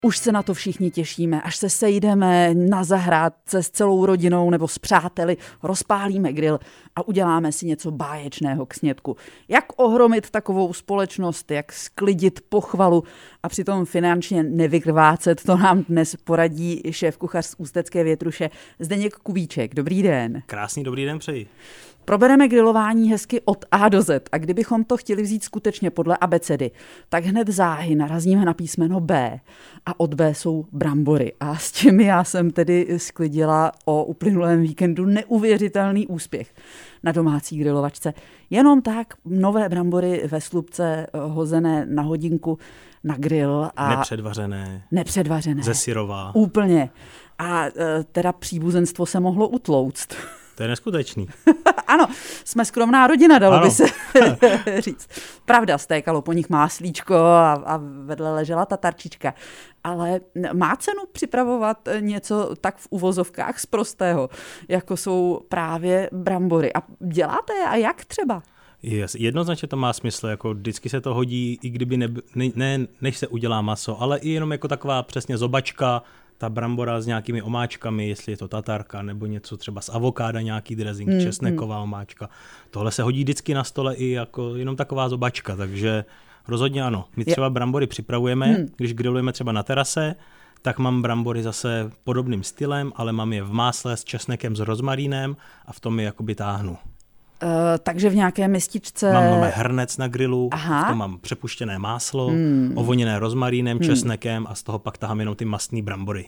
Už se na to všichni těšíme, až se sejdeme na zahrádce s celou rodinou nebo s přáteli, rozpálíme grill a uděláme si něco báječného k snědku. Jak ohromit takovou společnost, jak sklidit pochvalu a přitom finančně nevykrvácet, to nám dnes poradí šéfkuchař z Ústecké Větruše Zdeněk Kubíček. Dobrý den. Krásný dobrý den přeji. Probereme grilování hezky od A do Z a kdybychom to chtěli vzít skutečně podle abecedy, tak hned záhy narazíme na písmeno B a od B jsou brambory. A s těmi já jsem tedy sklidila o uplynulém víkendu neuvěřitelný úspěch na domácí grilovačce. Jenom tak nové brambory ve slupce hozené na hodinku na grill. A nepředvařené. Ze syrová. Úplně. A teda příbuzenstvo se mohlo utlouct. To je neskutečný. Ano, jsme skromná rodina, dalo by se říct. Pravda, stékalo po nich máslíčko a vedle ležela ta tarčička. Ale má cenu připravovat něco tak v uvozovkách z prostého, jako jsou právě brambory. A děláte je a jak třeba? Jednoznačně to má smysl, jako vždycky se to hodí, i kdyby než se udělá maso, ale i jenom jako taková přesně zobačka, ta brambora s nějakými omáčkami, jestli je to tatarka nebo něco třeba z avokáda, nějaký dressing, česneková omáčka. Tohle se hodí vždycky na stole i jako jenom taková zobačka, takže rozhodně ano. My třeba brambory připravujeme, když grillujeme třeba na terase, tak mám brambory zase podobným stylem, ale mám je v másle s česnekem, s rozmarínem a v tom je jakoby táhnu. Takže v nějaké mističce... Mám hrnec na grilu, v tom mám přepuštěné máslo, ovoněné rozmarínem, česnekem a z toho pak tahám jenom ty mastné brambory.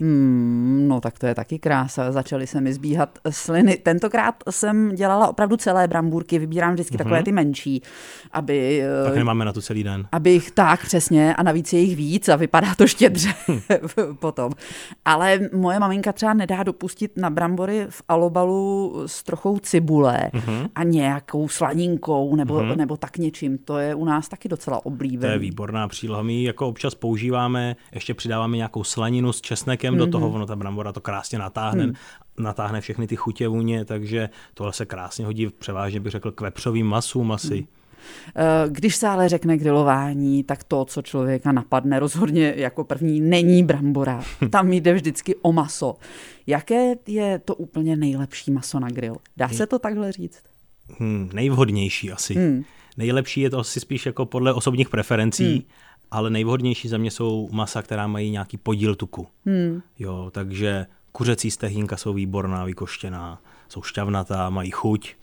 No tak to je taky krása, začaly se mi zbíhat sliny. Tentokrát jsem dělala opravdu celé brambůrky, vybírám vždycky takové ty menší, aby... Tak nemáme na to celý den. Abych tak přesně a navíc je jich víc a vypadá to štědře potom. Ale moje maminka třeba nedá dopustit na brambory v alobalu s trochou cibule a nějakou slaninkou nebo tak něčím. To je u nás taky docela oblíbené. To je výborná příloha. My jako občas používáme, ještě přidáváme nějakou slaninu s česnekem do toho, ono ta brambora to krásně natáhne všechny ty chutě, vůně, takže tohle se krásně hodí převážně, bych řekl, k vepřovým masům asi. Když se ale řekne grilování, tak to, co člověka napadne rozhodně jako první, není brambora. Tam jde vždycky o maso. Jaké je to úplně nejlepší maso na grill? Dá se to takhle říct? Nejvhodnější asi. Nejlepší je to asi spíš jako podle osobních preferencí, ale nejvhodnější za mě jsou masa, která mají nějaký podíl tuku. Jo, takže kuřecí stehínka jsou výborná, vykoštěná, jsou šťavnatá, mají chuť.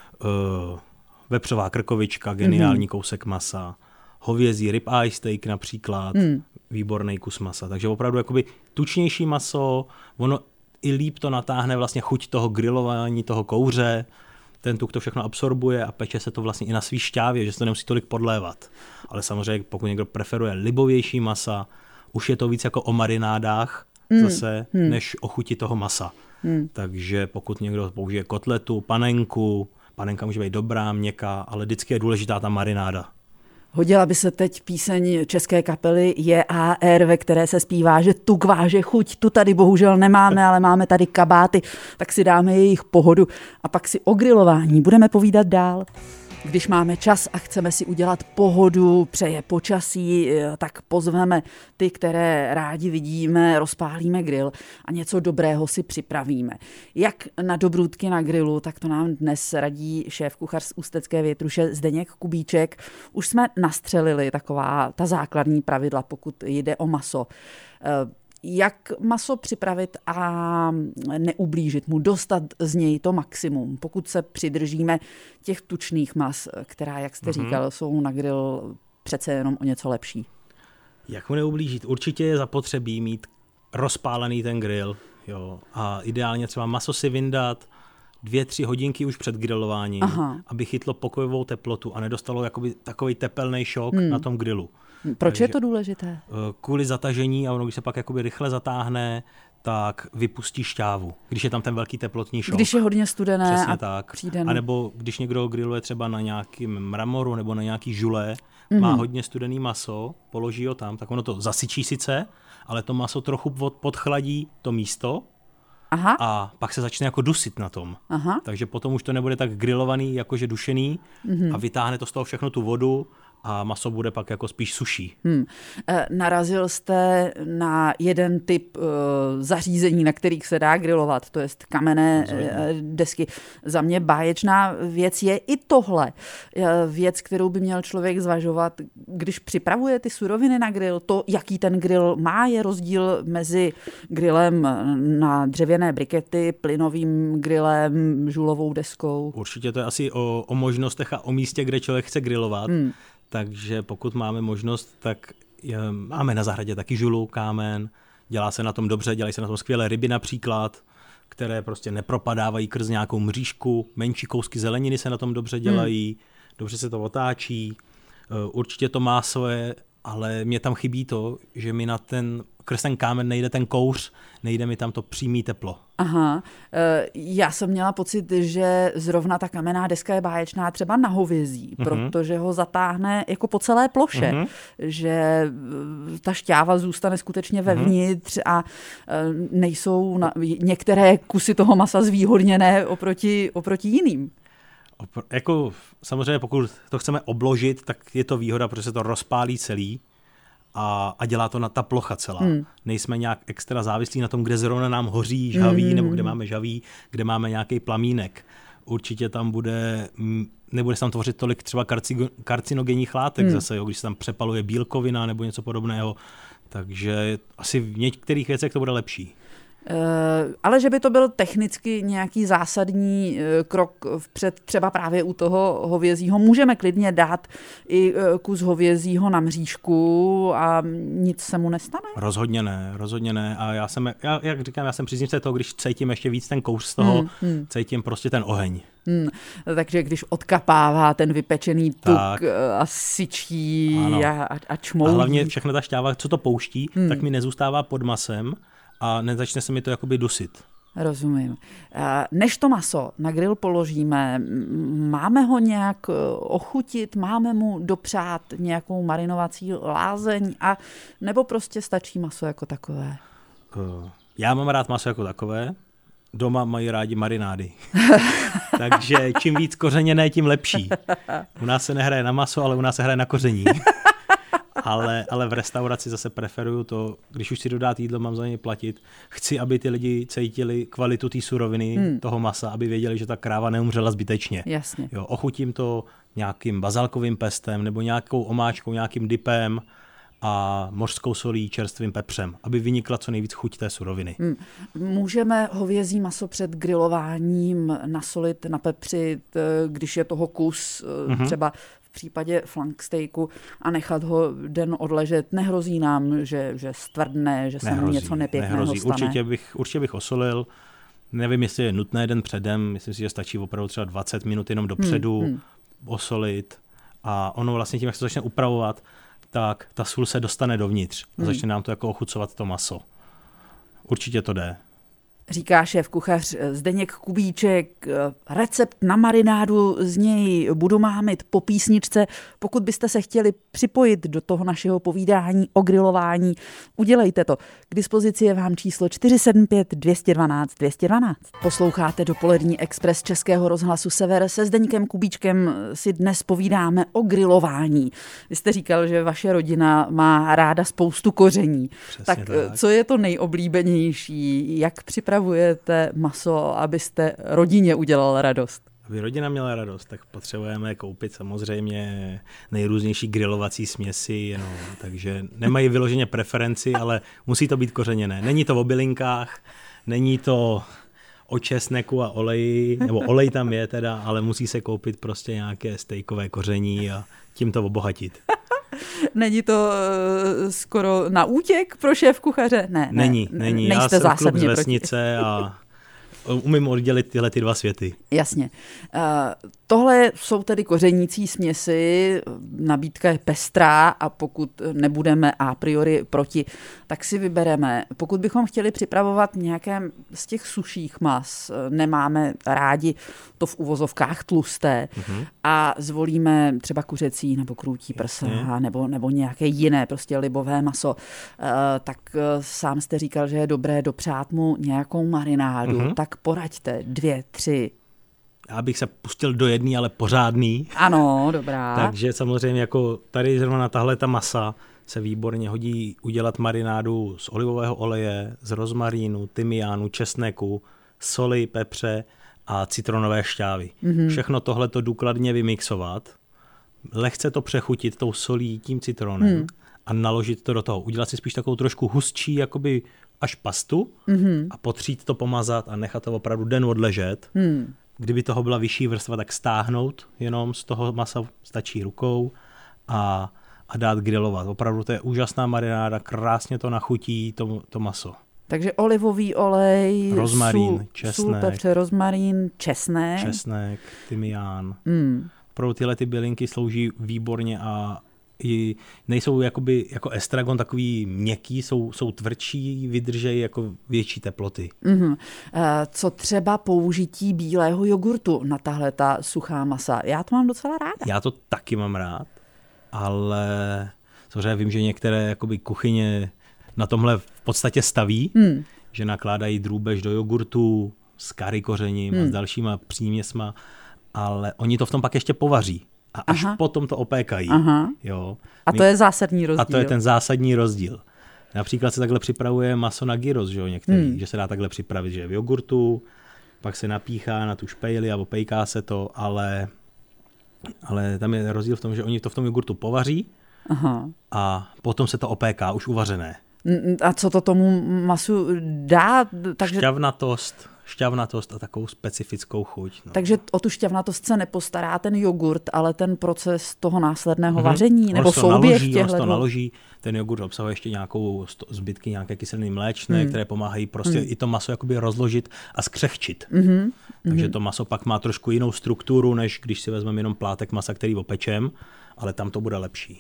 Vepřová krkovička, geniální kousek masa. Hovězí ribeye steak například, výborný kus masa. Takže opravdu jakoby tučnější maso, ono i líp to natáhne vlastně chuť toho grilování, toho kouře. Ten tuk to všechno absorbuje a peče se to vlastně i na svý šťávě, že se to nemusí tolik podlévat. Ale samozřejmě, pokud někdo preferuje libovější masa, už je to víc jako o marinádách zase, než o chuti toho masa. Takže pokud někdo použije kotletu, panenka může být dobrá, měkká, ale vždycky je důležitá ta marináda. Hodila by se teď píseň české kapely JAR, ve které se zpívá, že tuk váže chuť, tu tady bohužel nemáme, ale máme tady kabáty, tak si dáme jejich pohodu a pak si o grilování budeme povídat dál. Když máme čas a chceme si udělat pohodu, přeje počasí, tak pozveme ty, které rádi vidíme, rozpálíme grill a něco dobrého si připravíme. Jak na dobrůdky na grillu, tak to nám dnes radí šéfkuchař z Ústecké Větruše Zdeněk Kubíček. Už jsme nastřelili taková ta základní pravidla, pokud jde o maso. Jak maso připravit a neublížit mu, dostat z něj to maximum, pokud se přidržíme těch tučných mas, která, jak jste říkal, jsou na grill přece jenom o něco lepší. Jak mu neublížit? Určitě je zapotřebí mít rozpálený ten grill, jo, a ideálně třeba maso si vyndat 2-3 hodinky už před grilováním, aby chytlo pokojovou teplotu a nedostalo jakoby takový tepelný šok na tom grillu. Proč je to důležité? Kvůli zatažení a ono, když se pak jakoby rychle zatáhne, tak vypustí šťávu, když je tam ten velký teplotní šok. Když je hodně studené. Přesně a tak. přijde. A nebo když někdo grilluje třeba na nějakým mramoru nebo na nějaký žule, má hodně studený maso, položí ho tam, tak ono to zasyčí sice, ale to maso trochu podchladí to místo. A pak se začne jako dusit na tom. Takže potom už to nebude tak grillovaný, jakože dušený a vytáhne to z toho všechno tu vodu a maso bude pak jako spíš suší. Narazil jste na jeden typ zařízení, na kterých se dá grilovat, to jest kamenné desky. Za mě báječná věc je i tohle. Věc, kterou by měl člověk zvažovat, když připravuje ty suroviny na grill, to, jaký ten grill má, je rozdíl mezi grillem na dřevěné brikety, plynovým grillem, žulovou deskou. Určitě to je asi o možnostech a o místě, kde člověk chce grillovat. Takže pokud máme možnost, tak máme na zahradě taky žulu, kámen, dělá se na tom dobře, dělají se na tom skvělé ryby například, které prostě nepropadávají krz nějakou mřížku, menší kousky zeleniny se na tom dobře dělají, dobře se to otáčí, určitě to má svoje, ale mě tam chybí to, že mi na krz ten kámen nejde ten kouř, nejde mi tam to přímý teplo. Aha, já jsem měla pocit, že zrovna ta kamenná deska je báječná třeba na hovězí, protože ho zatáhne jako po celé ploše, že ta šťáva zůstane skutečně vevnitř a nejsou některé kusy toho masa zvýhodněné oproti jiným. Jako samozřejmě pokud to chceme obložit, tak je to výhoda, protože se to rozpálí celý a dělá to na ta plocha celá. Nejsme nějak extra závislí na tom, kde zrovna nám hoří žhaví, nebo kde máme žhaví, kde máme nějaký plamínek. Určitě tam nebude se tam tvořit tolik třeba karcinogenních látek zase, když se tam přepaluje bílkovina nebo něco podobného. Takže asi v některých věcech to bude lepší. Ale že by to byl technicky nějaký zásadní krok vpřed, třeba právě u toho hovězího, můžeme klidně dát i kus hovězího na mřížku a nic se mu nestane? Rozhodně ne. A jak říkám, já jsem příznivce toho, když cítím ještě víc ten kouř z toho, cítím prostě ten oheň. Takže když odkapává ten vypečený tuk a syčí a čmoudí. A hlavně všechna ta šťáva, co to pouští, tak mi nezůstává pod masem, a nezačne se mi to jakoby dusit. Rozumím. Než to maso na grill položíme, máme ho nějak ochutit, máme mu dopřát nějakou marinovací lázeň a nebo prostě stačí maso jako takové? Já mám rád maso jako takové. Doma mají rádi marinády. Takže čím víc kořeněné, tím lepší. U nás se nehraje na maso, ale u nás se hraje na koření. Ale v restauraci zase preferuju to, když už si dodát jídlo, mám za něj platit. Chci, aby ty lidi cítili kvalitu té suroviny, toho masa, aby věděli, že ta kráva neumřela zbytečně. Jasně. Jo, ochutím to nějakým bazalkovým pestem nebo nějakou omáčkou, nějakým dipem a mořskou solí, čerstvým pepřem, aby vynikla co nejvíc chuť té suroviny. Můžeme hovězí maso před grilováním nasolit, napepřit, když je toho kus, třeba v případě flank steaku a nechat ho den odležet. Nehrozí nám, že stvrdne, že se mu něco nepěkného stane? Určitě bych osolil. Nevím, jestli je nutné den předem. Myslím si, že stačí opravdu třeba 20 minut jenom dopředu osolit. A ono vlastně tím, jak se začne upravovat, tak ta sůl se dostane dovnitř a začne nám to jako ochucovat to maso. Určitě to jde. Říká šéfkuchař Zdeněk Kubíček. Recept na marinádu z něj budu mámit po písničce. Pokud byste se chtěli připojit do toho našeho povídání o grilování, udělejte to. K dispozici je vám číslo 475 212 212. Posloucháte Dopolední Express Českého rozhlasu Sever. Se Zdeňkem Kubíčkem si dnes povídáme o grilování. Vy jste říkal, že vaše rodina má ráda spoustu koření. Tak co je to nejoblíbenější? Jak připravujete maso, abyste rodině udělal radost? Aby rodina měla radost, tak potřebujeme koupit samozřejmě nejrůznější grilovací směsi, takže nemají vyloženě preferenci, ale musí to být kořeněné. Není to o bylinkách, není to o česneku a oleji, nebo olej tam je teda, ale musí se koupit prostě nějaké stejkové koření a tím to obohatit. Není to skoro na útěk pro šéfkuchaře? Ne. Není. Já jsem kluk z vesnice a umím oddělit tyhle dva světy. Jasně. Tohle jsou tedy kořenící směsi, nabídka je pestrá a pokud nebudeme a priori proti, tak si vybereme. Pokud bychom chtěli připravovat nějaké z těch suších mas, nemáme rádi to v uvozovkách tlusté a zvolíme třeba kuřecí nebo krůtí prsa nebo nějaké jiné prostě libové maso, tak sám jste říkal, že je dobré dopřát mu nějakou marinádu, tak poraďte 2, 3 Já bych se pustil do jedný, ale pořádný. Ano, dobrá. Takže samozřejmě jako tady zrovna na tahle ta masa se výborně hodí udělat marinádu z olivového oleje, z rozmarínu, tymiánu, česneku, soli, pepře a citronové šťávy. Všechno tohleto důkladně vymixovat, lehce to přechutit tou solí, tím citronem a naložit to do toho. Udělat si spíš takovou trošku hustší, jakoby až pastu a potřít to, pomazat a nechat to opravdu den odležet. Kdyby toho byla vyšší vrstva, tak stáhnout jenom z toho masa, stačí rukou a dát grilovat. Opravdu to je úžasná marináda, krásně to nachutí to maso. Takže olivový olej, rozmarín, česnek, sůl, pepře, rozmarín, česnek, tymián. Opravdu tyhle ty bylinky slouží výborně a i nejsou jakoby, jako estragon takový měkký, jsou tvrdší, vydržejí jako větší teploty. Co třeba použití bílého jogurtu na tahle ta suchá masa? Já to mám docela ráda. Já to taky mám rád, ale samozřejmě vím, že některé jakoby kuchyně na tomhle v podstatě staví, že nakládají drůbež do jogurtu s kari kořením a s dalšíma příměsma, ale oni to v tom pak ještě povaří. A až potom to opékají. Jo. A to je zásadní rozdíl. A to je ten zásadní rozdíl. Například se takhle připravuje maso na gyros, že jo, některý, že se dá takhle připravit, že je v jogurtu, pak se napíchá na tu špejli a opejká se to, ale tam je rozdíl v tom, že oni to v tom jogurtu povaří a potom se to opéká, už uvařené. A co to tomu masu dá? Takže... Šťavnatost a takovou specifickou chuť. No. Takže o tu šťavnatost se nepostará ten jogurt, ale ten proces toho následného vaření, nebo souběh těchto. On to naloží, ten jogurt obsahuje ještě nějakou zbytky, nějaké kyseliny mléčné, které pomáhají prostě i to maso jakoby rozložit a skřehčit. Takže to maso pak má trošku jinou strukturu, než když si vezmeme jenom plátek masa, který opečem, ale tam to bude lepší.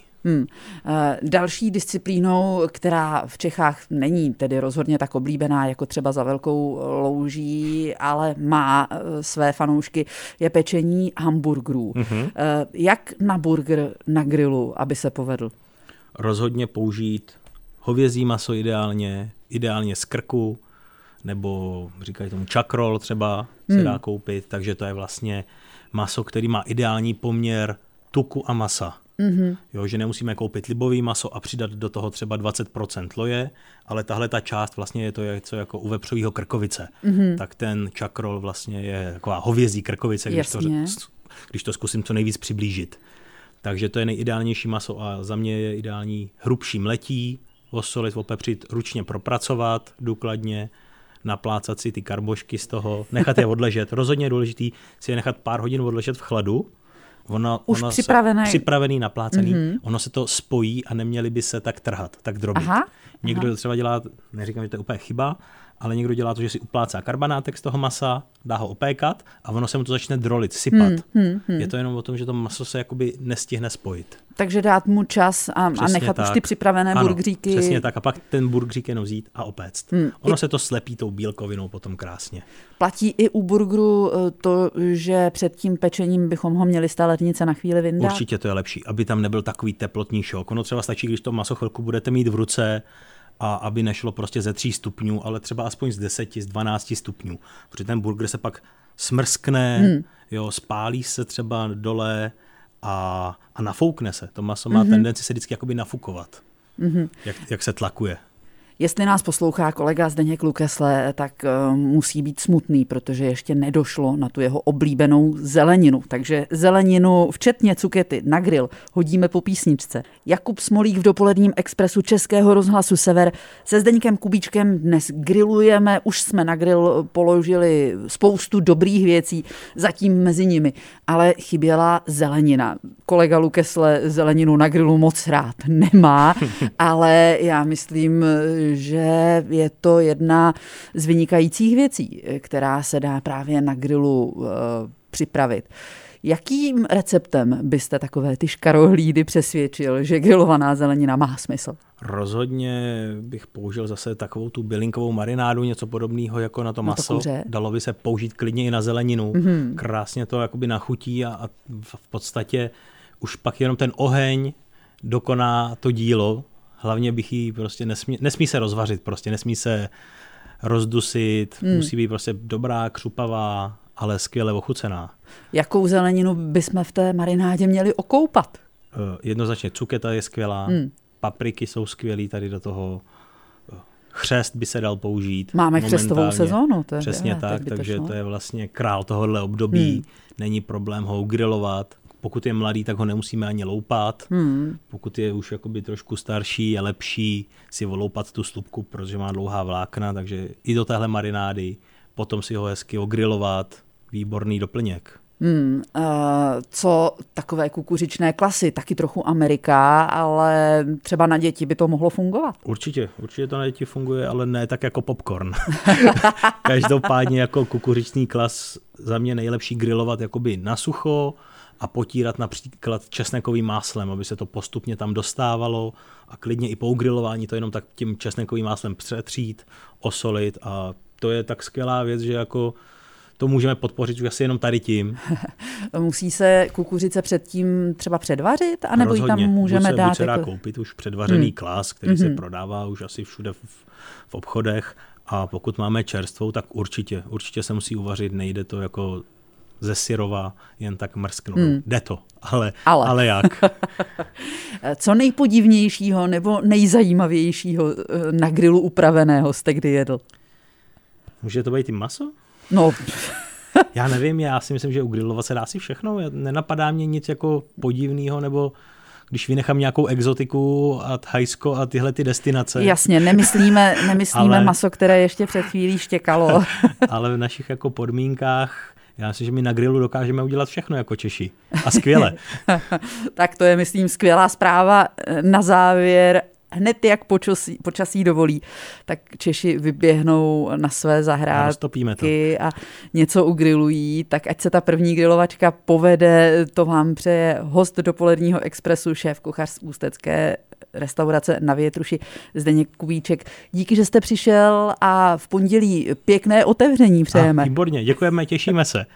Další disciplínou, která v Čechách není tedy rozhodně tak oblíbená, jako třeba Za velkou louží, ale má své fanoušky, je pečení hamburgerů. Jak na burger na grilu, aby se povedl? Rozhodně použít hovězí maso ideálně z krku, nebo říkají tomu chuck roll třeba se dá koupit, takže to je vlastně maso, který má ideální poměr tuku a masa. Jo, že nemusíme koupit libový maso a přidat do toho třeba 20% loje, ale tahle ta část vlastně je to něco jako u vepřového krkovice. Tak ten chuck roll vlastně je taková hovězí krkovice, když to zkusím co nejvíc přiblížit. Takže to je nejideálnější maso a za mě je ideální hrubší mletí, osolit, opepřit, ručně propracovat důkladně, naplácat si ty karbošky z toho, nechat je odležet. Rozhodně je důležitý si je nechat pár hodin odležet v chladu. Ono připravený, naplácený, ono se to spojí a neměli by se tak trhat, tak drobit. Někdo třeba dělá, neříkám, že to je úplně chyba, ale někdo dělá to, že si uplácá karbanátek z toho masa, dá ho opékat a ono se mu to začne drolit, sypat. Je to jenom o tom, že to maso se jakoby nestihne spojit. Takže dát mu čas a nechat už ty připravené burgeríky. Přesně tak. A pak ten burgerík jenom vzít a opéct. Ono se to slepí tou bílkovinou potom krásně. Platí i u burgeru to, že před tím pečením bychom ho měli z té lednice na chvíli vyndat? Určitě to je lepší, aby tam nebyl takový teplotní šok. Ono třeba stačí, když to maso chvilku budete mít v ruce, a aby nešlo prostě ze 3 stupňů, ale třeba aspoň z 10, z 12 stupňů. Protože ten burger se pak smrskne, jo, spálí se třeba dole a nafoukne se. To maso má tendenci se vždycky jakoby nafukovat, jak se tlakuje. Jestli nás poslouchá kolega Zdeněk Lukesle, tak musí být smutný, protože ještě nedošlo na tu jeho oblíbenou zeleninu. Takže zeleninu, včetně cukety, na grill hodíme po písničce. Jakub Smolík v dopoledním expresu Českého rozhlasu Sever. Se Zdeňkem Kubíčkem dnes grillujeme, už jsme na grill položili spoustu dobrých věcí, zatím mezi nimi, ale chyběla zelenina. Kolega Lukesle zeleninu na grillu moc rád nemá, ale já myslím, že je to jedna z vynikajících věcí, která se dá právě na grilu připravit. Jakým receptem byste takové ty škarohlídy přesvědčil, že grilovaná zelenina má smysl? Rozhodně bych použil zase takovou tu bylinkovou marinádu, něco podobného jako na to maso. Dalo by se použít klidně i na zeleninu. Krásně to jakoby nachutí a v podstatě už pak jenom ten oheň dokoná to dílo. Hlavně bych jí prostě nesmí se rozvařit, prostě nesmí se rozdusit, musí být prostě dobrá, křupavá ale skvěle ochucená. Jakou zeleninu bychom v té marinádě měli okoupat? Jednoznačně cuketa je skvělá, papriky jsou skvělý tady do toho, chřest by se dal použít. Máme chřestovou sezónu. Přesně tak, takže to je vlastně král tohohle období. Není problém ho grilovat. Pokud je mladý, tak ho nemusíme ani loupat. Pokud je už jakoby trošku starší, je lepší si oloupat tu slupku, protože má dlouhá vlákna, takže i do téhle marinády, potom si ho hezky ogrilovat, výborný doplněk. Co takové kukuřičné klasy, taky trochu Amerika, ale třeba na děti by to mohlo fungovat. Určitě to na děti funguje, ale ne tak jako popcorn. Každopádně jako kukuřičný klas za mě nejlepší grilovat jakoby na sucho a potírat například česnekovým máslem, aby se to postupně tam dostávalo a klidně i po ugrilování to jenom tak tím česnekovým máslem přetřít, osolit a to je tak skvělá věc, že jako to můžeme podpořit už asi jenom tady tím. Musí se kukuřice předtím třeba předvařit, anebo ji tam můžeme dát? Buď se dá koupit už předvařený klas, který se prodává už asi všude v obchodech a pokud máme čerstvou, tak určitě se musí uvařit, nejde to jako ze syrova jen tak mrsknout. Jde to, ale jak? Co nejpodivnějšího nebo nejzajímavějšího na grilu upraveného jste kdy jedl? Může to být i maso? No. Já nevím, já si myslím, že ugrilovat se dá si všechno. Nenapadá mě nic jako podivného, nebo když vynechám nějakou exotiku a Thajsko a tyhle ty destinace. Jasně, nemyslíme maso, které ještě před chvílí štěkalo. Ale v našich jako podmínkách já myslím, že my na grilu dokážeme udělat všechno jako Češi. A skvěle. Tak to je, myslím, skvělá zpráva na závěr. Hned jak počasí dovolí, tak Češi vyběhnou na své zahrádky a něco ugrilují, tak ať se ta první grilovačka povede, to vám přeje host Dopoledního expresu, šéf kuchař z ústecké restaurace Na Větruši Zdeněk Kubíček. Díky, že jste přišel a v pondělí pěkné otevření přejeme. Výborně, děkujeme, těšíme se.